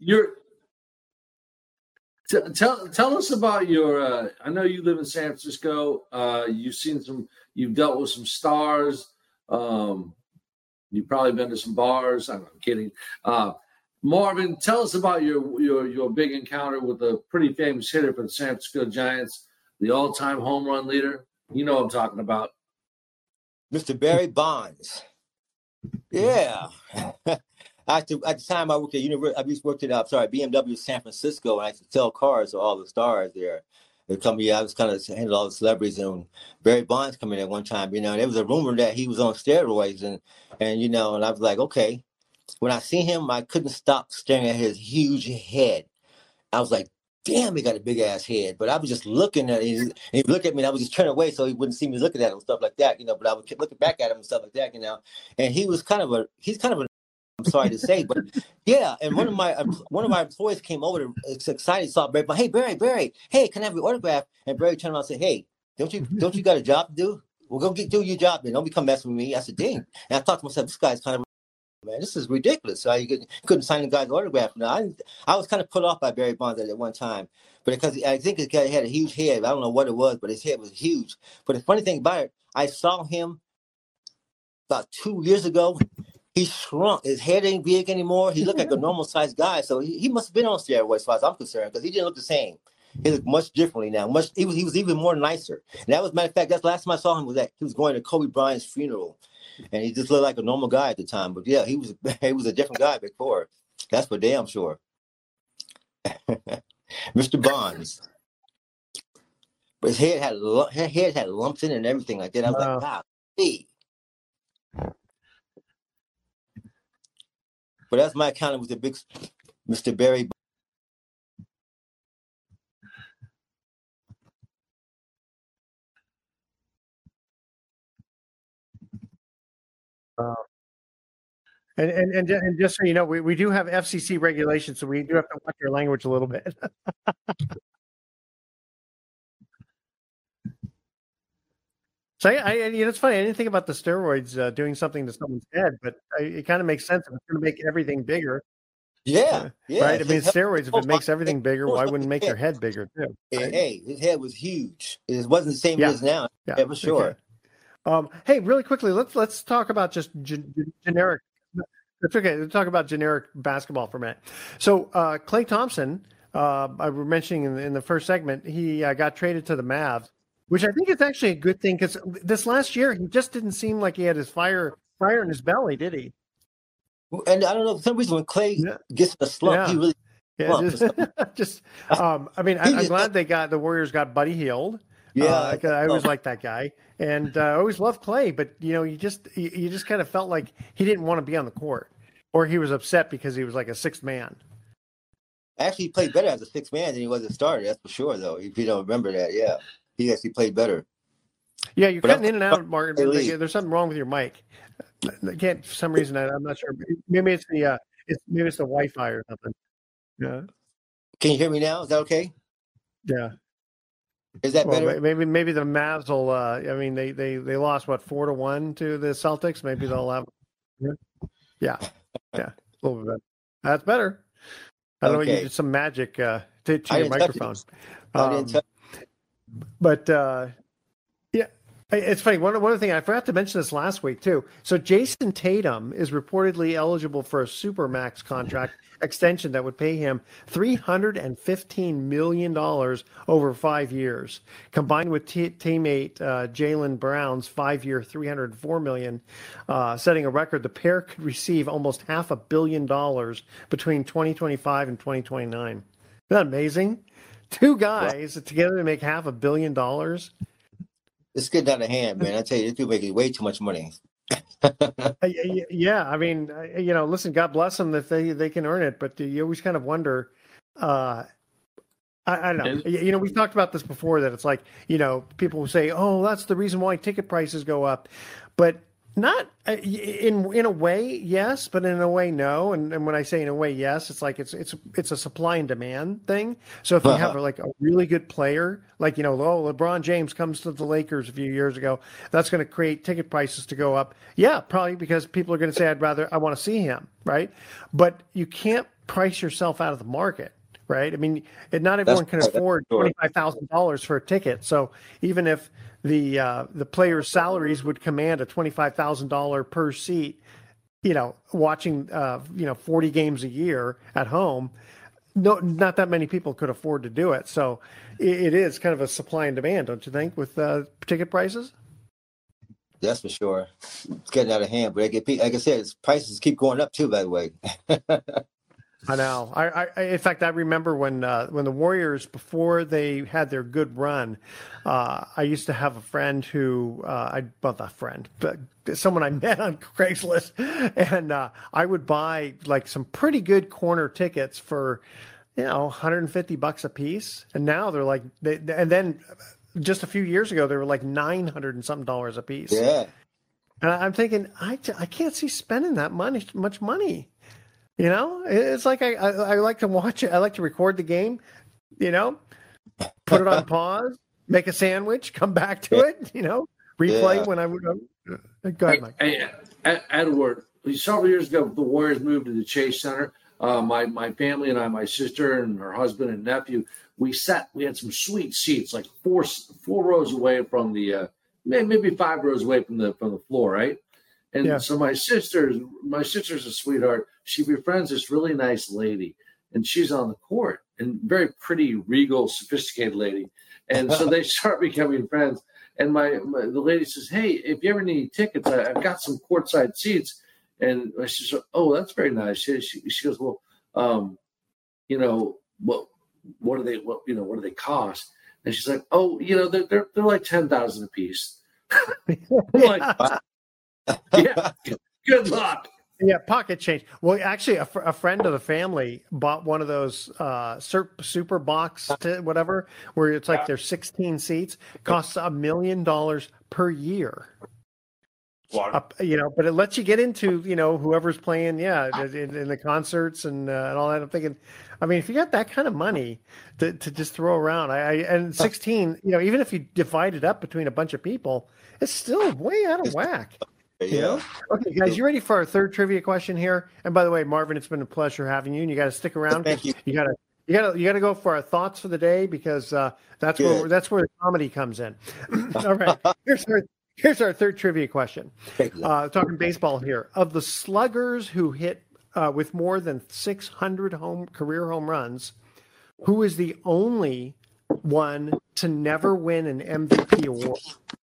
tell us about your. I know you live in San Francisco. You've dealt with some stars. You've probably been to some bars. I'm kidding. Marvin, tell us about your big encounter with a pretty famous hitter for the San Francisco Giants, the all-time home run leader. You know what I'm talking about. Mr. Barry Bonds. Yeah. At the time I worked at BMW San Francisco, and I used to sell cars to all the stars there. The company, I was kind of handling all the celebrities, and Barry Bonds come in at one time, and there was a rumor that he was on steroids, and I was like, okay. When I seen him, I couldn't stop staring at his huge head. I was like, damn, he got a big ass head. But I was just looking at it, and he looked at me, and I was just turning away so he wouldn't see me looking at him and stuff like that, but I would keep looking back at him and stuff like that, And he's kind of I'm sorry to say, but yeah. And one of my employees came over, excited, saw Barry. But hey, Barry, hey, can I have your autograph? And Barry turned around and said, hey, don't you got a job to do? Well, go do your job then. Don't be come messing with me. I said, dang. And I thought to myself, this guy's kind of, man, this is ridiculous. So you couldn't sign the guy's autograph. Now I was kind of put off by Barry Bonds at one time, but because I think the guy had a huge head. I don't know what it was, but his head was huge. But the funny thing about it, I saw him about 2 years ago. He shrunk. His head ain't big anymore. He looked like a normal sized guy. So he must have been on steroids as far as I'm concerned, because he didn't look the same. He looked much differently now. He was even more nicer. And that was, matter of fact, that's the last time I saw him was that he was going to Kobe Bryant's funeral. And he just looked like a normal guy at the time. But yeah, he was a different guy before. That's for damn sure. Mr. Bonds. But his head had lumps in it and everything like that. I was like, wow, hey. But that's my encounter with the big Mr. Barry. And just so you know, we do have FCC regulations, so we do have to watch your language a little bit. So it's funny. I didn't think about the steroids doing something to someone's head, but it kind of makes sense. If it's going to make everything bigger. Yeah. Right. I mean, steroids. If it makes everything bigger, why wouldn't it make your head bigger too? Right? Hey, his head was huge. It wasn't the same as now. Yeah, for sure. Okay. Hey, really quickly, let's talk about just generic. That's okay. Let's talk about generic basketball for a minute. So Klay Thompson, I was mentioning in the first segment, he got traded to the Mavs, which I think is actually a good thing, because this last year he just didn't seem like he had his fire in his belly, did he? And I don't know, for some reason when Klay gets a slump, he really I'm glad the Warriors got Buddy Hield. Yeah, I always liked that guy, and I always loved Klay. But you just kind of felt like he didn't want to be on the court, or he was upset because he was like a sixth man. Actually, he played better as a sixth man than he was a starter. That's for sure, though. If you don't remember that, yeah, he actually played better. Yeah, you're cutting in and out, Martin. There's something wrong with your mic. I can't, for some reason. I'm not sure. Maybe it's the Wi-Fi or something. Yeah. Can you hear me now? Is that okay? Yeah. Is that better? Maybe the Mavs will. They lost 4-1 to the Celtics. Maybe they'll have. Yeah, a little bit better. That's better. I don't know. You did some magic to your microphone. Yeah, it's funny. One other thing, I forgot to mention this last week too. So Jason Tatum is reportedly eligible for a Supermax contract extension that would pay him $315 million over 5 years, combined with teammate Jaylen Brown's 5-year, $304 million, setting a record. The pair could receive almost $500 million between 2025 and 2029. Isn't that amazing? Two guys together to make $500 million. It's getting out of hand, man. I tell you, these people making way too much money. Yeah, I mean, listen, God bless them if they can earn it, but you always kind of wonder. I don't know. We've talked about this before, that it's like, people will say, "Oh, that's the reason why ticket prices go up," but Not in a way, yes, but in a way, no. And when I say in a way, yes, it's like it's a supply and demand thing. So if you have like a really good player, like LeBron James comes to the Lakers a few years ago, that's going to create ticket prices to go up. Yeah, probably because people are going to say, I want to see him, right? But you can't price yourself out of the market, right? I mean, not everyone can afford $25,000 for a ticket. So even if the players' salaries would command a $25,000 per seat, watching 40 games a year at home, no, not that many people could afford to do it. So it is kind of a supply and demand, don't you think, with ticket prices? That's for sure. It's getting out of hand, but like I said, prices keep going up too, by the way. I know. I in fact, I remember when the Warriors, before they had their good run, I used to have a friend who, not a friend, but someone I met on Craigslist, and I would buy like some pretty good corner tickets for, $150 a piece, and now they're like, and then just a few years ago they were like $900 and something a piece. Yeah. And I'm thinking, I can't see spending that much money. It's like I like to watch it. I like to record the game, put it on pause, make a sandwich, come back to it, replay when I would. Go ahead, Mike. Hey, Edward, several years ago, the Warriors moved to the Chase Center. My family and I, my sister and her husband and nephew, we had some sweet seats, like four rows away from the, maybe 5 rows away from the floor, right? And so my sister's a sweetheart. She befriends this really nice lady, and she's on the court, and very pretty, regal, sophisticated lady. And so they start becoming friends. And the lady says, "Hey, if you ever need tickets, I've got some courtside seats." And I said, "Oh, that's very nice." She goes, "Well, what do they cost?" And she's like, "Oh, they're like $10,000 a piece." I'm like, yeah, good luck. Yeah, pocket change. Well, actually, a friend of the family bought one of those super box whatever, where it's like there's 16 seats, costs $1 million per year. But it lets you get into whoever's playing, in the concerts and all that. I'm thinking, I mean, if you got that kind of money to just throw around, and 16, even if you divide it up between a bunch of people, it's still way out of whack. Okay, guys, you ready for our third trivia question here? And by the way, Marvin, it's been a pleasure having you. And you got to stick around. Thank you. You got to go for our thoughts for the day, because that's where the comedy comes in. All right, here's our third trivia question. Talking baseball here. Of the sluggers who hit with more than 600 career home runs, who is the only one to never win an MVP award?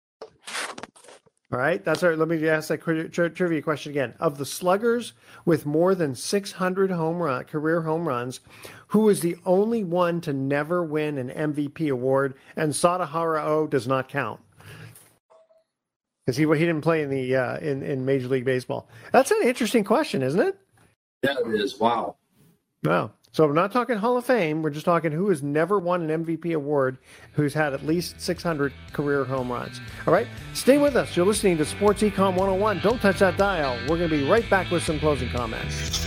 All right, let me ask that trivia question again. Of the sluggers with more than 600 career home runs, who is the only one to never win an MVP award? And Sadahara does not count, because he didn't play in the in Major League Baseball. That's an interesting question, isn't it? Yeah, it is. Wow. So we're not talking Hall of Fame. We're just talking who has never won an MVP award, who's had at least 600 career home runs. All right, stay with us. You're listening to Sports Econ 101. Don't touch that dial. We're going to be right back with some closing comments.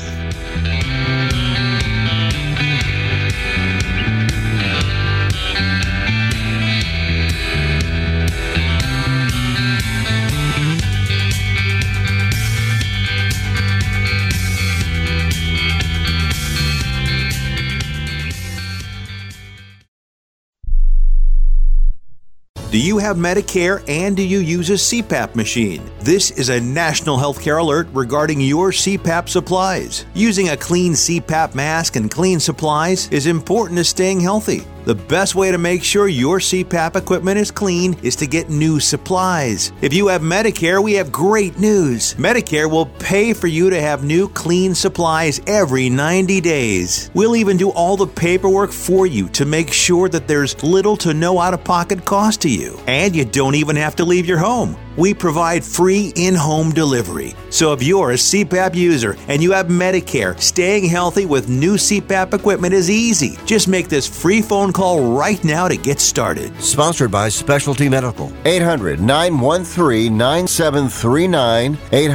Do you have Medicare and do you use a CPAP machine? This is a national healthcare alert regarding your CPAP supplies. Using a clean CPAP mask and clean supplies is important to staying healthy. The best way to make sure your CPAP equipment is clean is to get new supplies. If you have Medicare, we have great news. Medicare will pay for you to have new clean supplies every 90 days. We'll even do all the paperwork for you to make sure that there's little to no out-of-pocket cost to you. And you don't even have to leave your home. we provide free in-home delivery. So if you're a CPAP user and you have Medicare, staying healthy with new CPAP equipment is easy. Just make this free phone call right now to get started. Sponsored by Specialty Medical. 800-913-9739.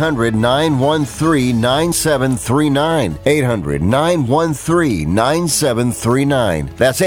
800-913-9739. 800-913-9739. That's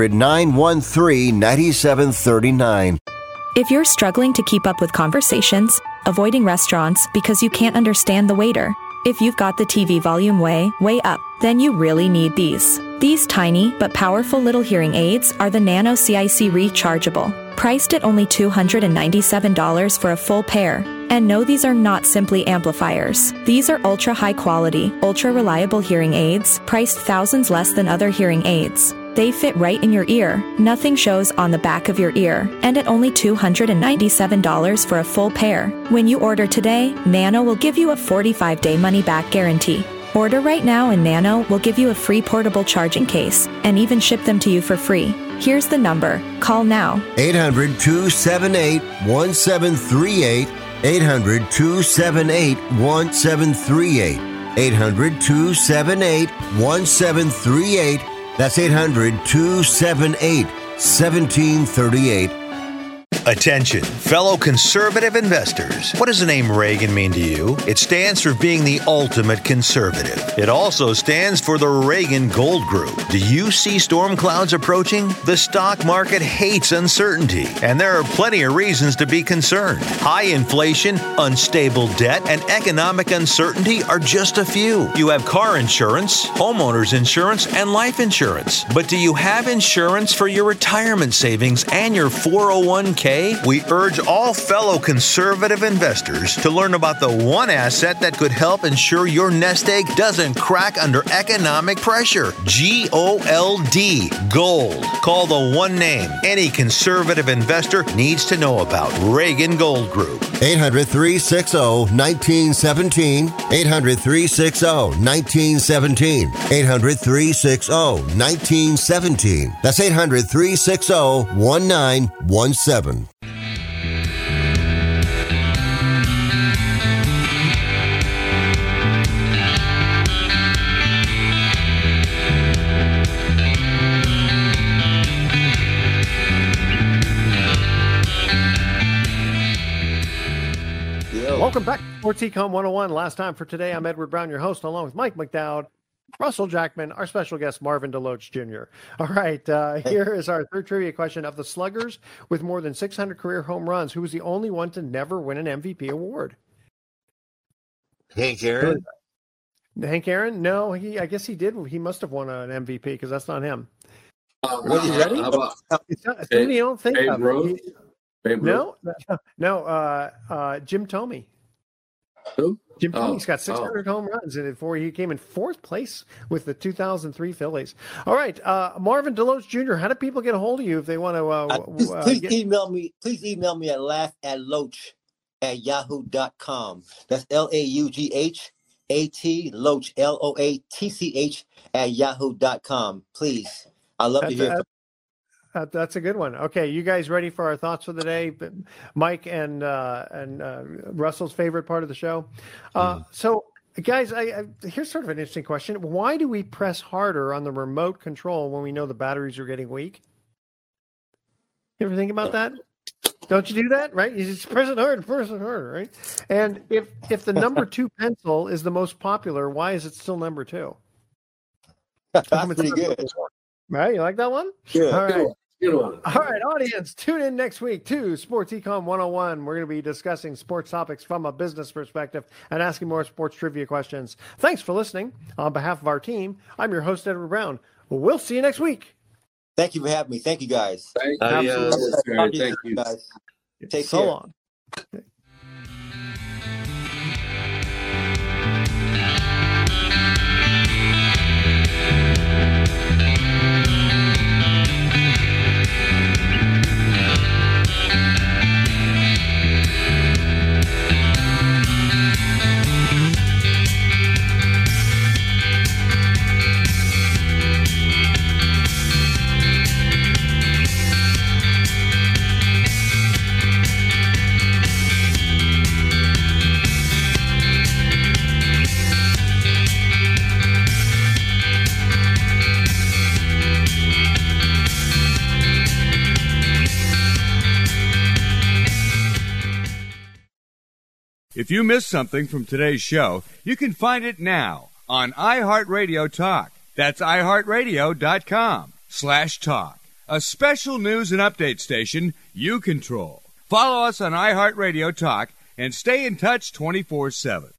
800-913-9739. If you're struggling to keep up with conversations, avoiding restaurants because you can't understand the waiter, if you've got the TV volume way up, then you really need these. These tiny but powerful little hearing aids are the Nano CIC Rechargeable, priced at only $297 for a full pair. And no, these are not simply amplifiers. These are ultra high quality, ultra reliable hearing aids, priced thousands less than other hearing aids. They fit right in your ear. Nothing shows on the back of your ear. And at only $297 for a full pair. When you order today, Nano will give you a 45-day money-back guarantee. Order right now and Nano will give you a free portable charging case and even ship them to you for free. Here's the number. Call now. 800-278-1738. 800-278-1738. 800-278-1738. That's 800-278-1738. Attention, fellow conservative investors. What does the name Reagan mean to you? It stands for being the ultimate conservative. It also stands for the Reagan Gold Group. Do you see storm clouds approaching? The stock market hates uncertainty, and there are plenty of reasons to be concerned. High inflation, unstable debt, and economic uncertainty are just a few. You have car insurance, homeowners insurance, and life insurance. But do you have insurance for your retirement savings and your 401k? We urge all fellow conservative investors to learn about the one asset that could help ensure your nest egg doesn't crack under economic pressure. GOLD. Gold. Call the one name any conservative investor needs to know about. Reagan Gold Group. 800-360-1917. 800-360-1917. 800-360-1917. That's 800-360-1917. Welcome back to Sports Econ 101. Last time for today, I'm Edward Brown, your host, along with Mike McDowd, Russell Jackman, our special guest, Marvin DeLoach Jr. All right, here is our third trivia question. Of the sluggers with more than 600 career home runs, who was the only one to never win an MVP award? Hank Aaron? Hank Aaron? No, I guess he did. He must have won an MVP because that's not him. What is that? How about somebody you don't think of. No, Jim Thome. Who? Jim Thome's got 600 home runs, and he came in fourth place with the 2003 Phillies. All right, Marvin DeLoach Jr., how do people get a hold of you if they want to? Please email me. Please email me at laughatloach@yahoo.com. That's LAUGHAT Loach LOATCH @yahoo.com. Please, I love to hear. That's a good one. Okay, you guys ready for our thoughts for the day? Mike and Russell's favorite part of the show. So, guys, here's sort of an interesting question. Why do we press harder on the remote control when we know the batteries are getting weak? You ever think about that? Don't you do that, right? You just press it harder, right? And if the number 2 pencil is the most popular, why is it still number 2? That's pretty good. Right? You like that one? Yeah. All right. Good one. All right, audience, tune in next week to Sports Econ 101. We're going to be discussing sports topics from a business perspective and asking more sports trivia questions. Thanks for listening. On behalf of our team, I'm your host, Edward Brown. We'll see you next week. Thank you for having me. Thank you, guys. Thank you. Guys. Take so care. long. If you missed something from today's show, you can find it now on iHeartRadio Talk. That's iHeartRadio.com/talk. A special news and update station you control. Follow us on iHeartRadio Talk and stay in touch 24/7.